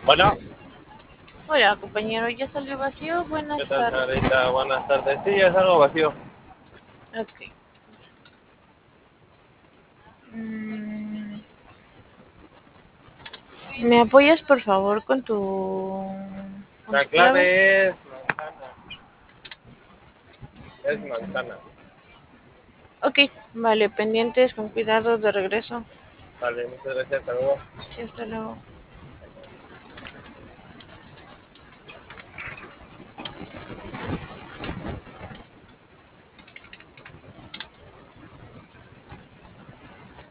Bueno, Hola, compañero, ¿ya salió vacío? ¿qué Buenas tal, tardes. señorita? Buenas tardes. Sí, es algo vacío. Ok. Mm, ¿Me apoyas, por favor, con La tu clave? clave es manzana. Es manzana. Ok, vale, pendientes, con cuidado, de regreso. Vale, muchas gracias. Hasta luego. Sí, hasta luego.